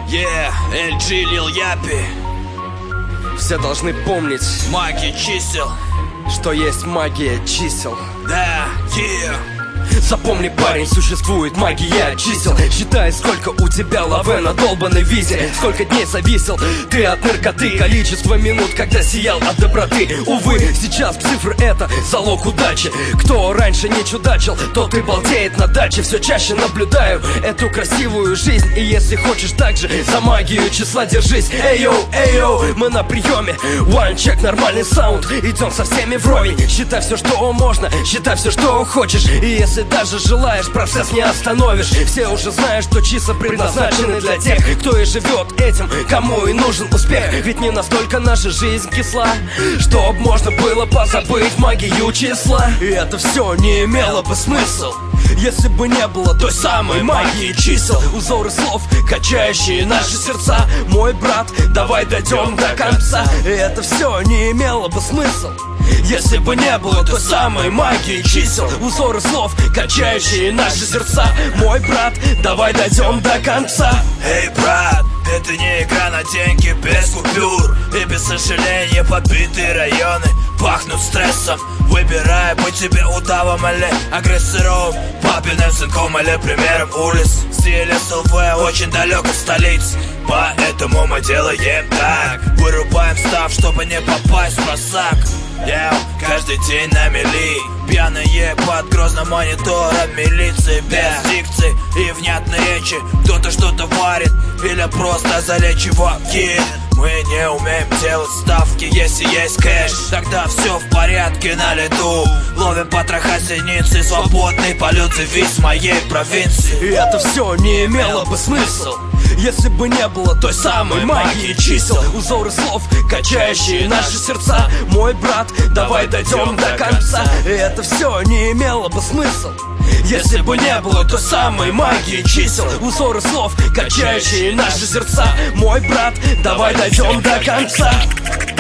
LG, Lil Yappy. Все должны помнить магия чисел, что есть магия чисел. Да, Запомни, парень, существует магия чисел. Считай, сколько у тебя лаве на долбанной визе. Сколько дней зависел ты от наркоты. Количество минут, когда сиял от доброты. Увы, сейчас цифры это залог удачи. Кто раньше не чудачил, тот и балдеет на даче. Все чаще наблюдаю эту красивую жизнь. И если хочешь так же, за магию числа держись. Эй-йоу, мы на приеме. One check, нормальный саунд. Идем со всеми вровень. Считай все, что можно, считай все, что хочешь. И если даже желаешь, процесс не остановишь. Все уже знают, что числа предназначены для тех, кто и живет этим, кому и нужен успех. Ведь не настолько наша жизнь кисла, чтоб можно было позабыть магию числа. И это все не имело бы смысл, если бы не было той самой магии чисел. Узоры слов, качающие наши сердца. Мой брат, давай дойдем до конца. И это все не имело бы смысл, если бы не было той самой магии чисел. Узоры слов, качающие наши сердца. Мой брат, давай дойдем до конца. Эй, брат, это не игра на деньги без купюр. И без сожаления подбитые районы пахнут стрессом. Выбирай быть тебе удавом или агрессором, папиным сынком или примером улиц. Стиль СЛВ очень далек от столиц, поэтому мы делаем так. Вырубаем став, чтобы не попасть в просак. Каждый день на мели, пьяные под грозным монитором милиции. Без дикции и внятной речи кто-то что-то варит или просто залечивает. Мы не умеем делать ставки, если есть кэш, тогда все в порядке на лету. Ловим потроха синицы, свободный полет девиз моей провинции. И это все не имело бы смысл, если бы не было той самой магии чисел. Узоры слов, качающие наши сердца. Мой брат, давай дойдем до конца. И это все не имело бы смысл, если бы не было той самой магии чисел. Узоры слов, качающие наши сердца. Мой брат, давай дойдем до конца.